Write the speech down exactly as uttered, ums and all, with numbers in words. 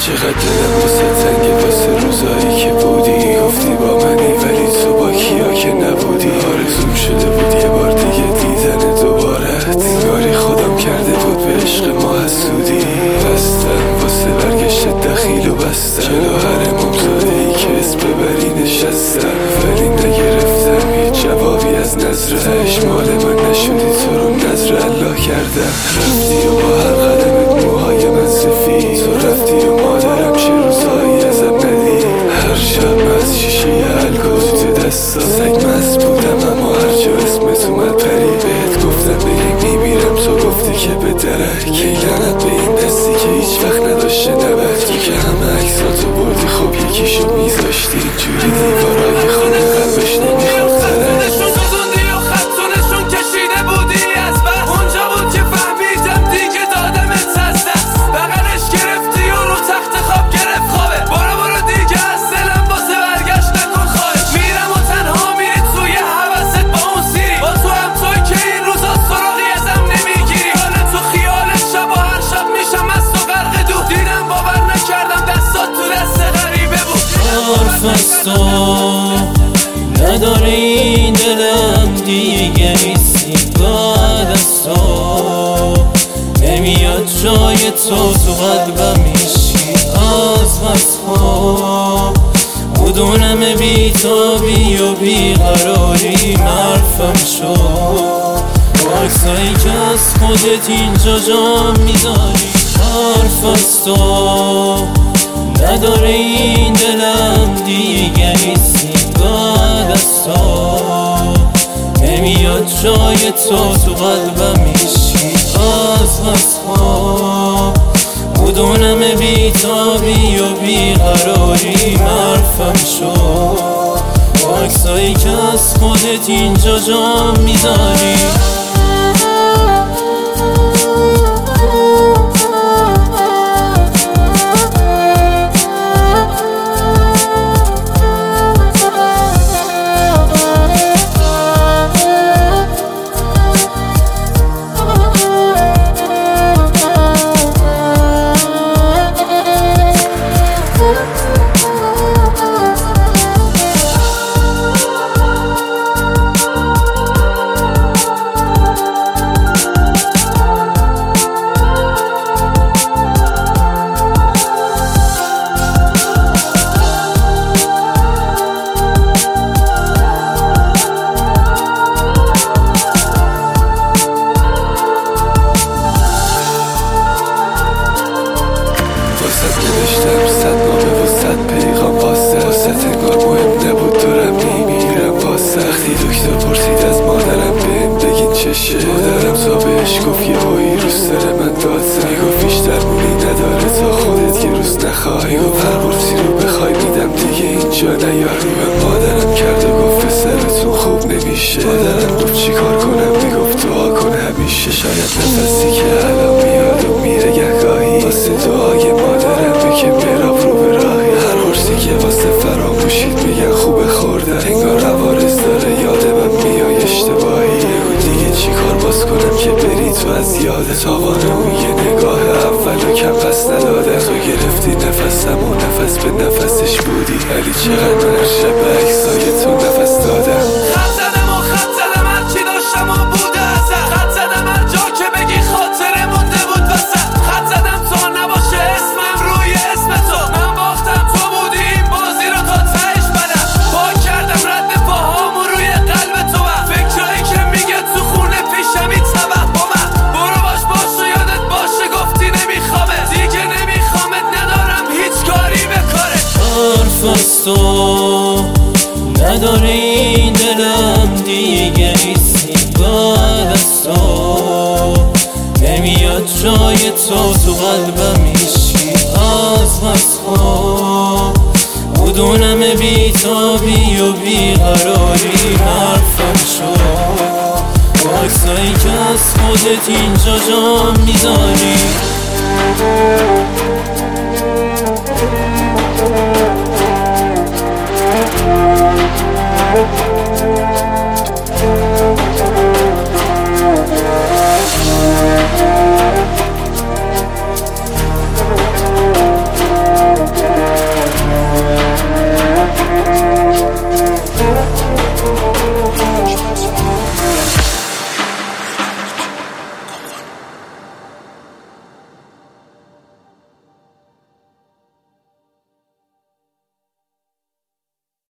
چقدر دلم واسه تنگه واسه روزایی که بودی، گفتی با منی ولی تو با کیا که نبودی. آرزوم شده بود یه بار دیگه دیدن دوبارت، انگاری خودم کرده بود به عشق ما حسودی. بستم واسه برگشت دخیل و بستم، جلو هر ممزاده ای که اسم ببری نشستم، ولی نگرفتم هیچ جوابی از نظرش. مال من نشدی تو رو نظر الله کردم. رفتی و با هر قدمت موهای من سفید، تو رفتی و مادرم چه روزهایی ازم ندید. هر شب از شیشه الکل تو دستا سگ مست بودم، اما هر جا اسمت اومد پری بهت گفتم بگی میمیرم، تو گفتی که به درک. کی لعنت به این دستی که هیچ وقت نداشته نبرد. تو که همه عکساتو بردی خب یکیشو میذاشتی جوری دیوارای خونه قلبش نمیخورد ترک. تو نداره این دلم دیگه نیستی بعد از تو، نمیاد جای تو تو قلبم میشی از بس خوب. بدونم بی‌تابی و بیقراری مرفم شد، عکسایی که از خودت اینجا جا میذاری. حرف از تو نداره این دلم دیگه نیستی بعد از تو، نمیاد جای تو تو قلبم میشی از بس خوب. بدونم بی‌تابی و بیقراری مرفم شد، عکسایی که از خودت اینجا جا میذاری. نوشتم صد نامه و صد پیغام واسه واسه انگار مهم نبود دارم میمیرم واسه. وقتی دکتر پرسید از مادرم بهم بگین چشه، مادرم تا بهش گفت یه هایی روست داره من داد زد. میگفت بیش درمونی نداره تا خودت که روست نخوای، میگفت هر قرصی رو بخوای میدم دیگه اینجا نیار. و مادرم کرد و گفت سرتون خوب نمیشه. مادرم گفت چی کار کنم، میگفت دعا کن همیشه. شاید نفسی که الان میاد و میره گهگاهی واسه دعای مادرم که میرم رو به راهی. هر قرصی که واسه فراموشید میگن خوبه خوردن، انگار عوارض داره یاد من میای اشتباهی. بگو دیگه چی کار باز کنم که بری تو از یاد تاوان اون یه نگاه اول و کم پس نداده. تو گرفتی نفسم و نفس به نفسش بودی، ولی چقدر من هر شب به عکسای تو نفس دادم. خط زدم و خط زدم هرچی داشتم و بوده ازت، خط زدم هر جا که بگی خاطره مونده بود وسط. خط زدم تا نباشه اسمم روی اسم تو، من باختم تو بودی این بازی رو تا تهش بدم. پاک کردم رد پاهامو روی قلب تو، فکرایی که میگه تو خونه پیشم این توهمم. برو باش باش و یادت باشه گفتی نمیخوامه دیگه، نمیخوامت ندارم هیچ کاری به کارت. حرف از تو نداره این دلم دیگه نیستی بعد از تو، نمیاد جای تو تو قلبم میشی از بس خوب. بدونم بی‌تابی و بیقراری مرفم شد، عکسایی که از خودت اینجا جا میذاری. We'll be right back.